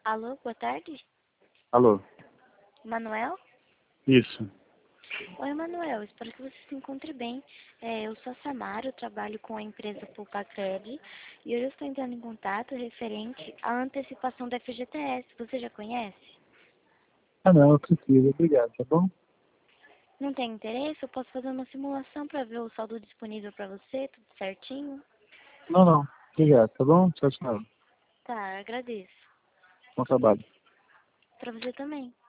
Alô, boa tarde. Alô? Manuel? Isso. Oi, Manuel. Espero que você se encontre bem. Eu sou a Samara, eu trabalho com a empresa Pulpacred e hoje eu estou entrando em contato referente à antecipação da FGTS. Você já conhece? Ah, não, eu preciso. Obrigado, tá bom? Não tem interesse? Eu posso fazer uma simulação para ver o saldo disponível para você, tudo certinho? Não, não. Obrigado, tá bom? Tchau, tchau. Tá, agradeço. Bom trabalho. Para você também.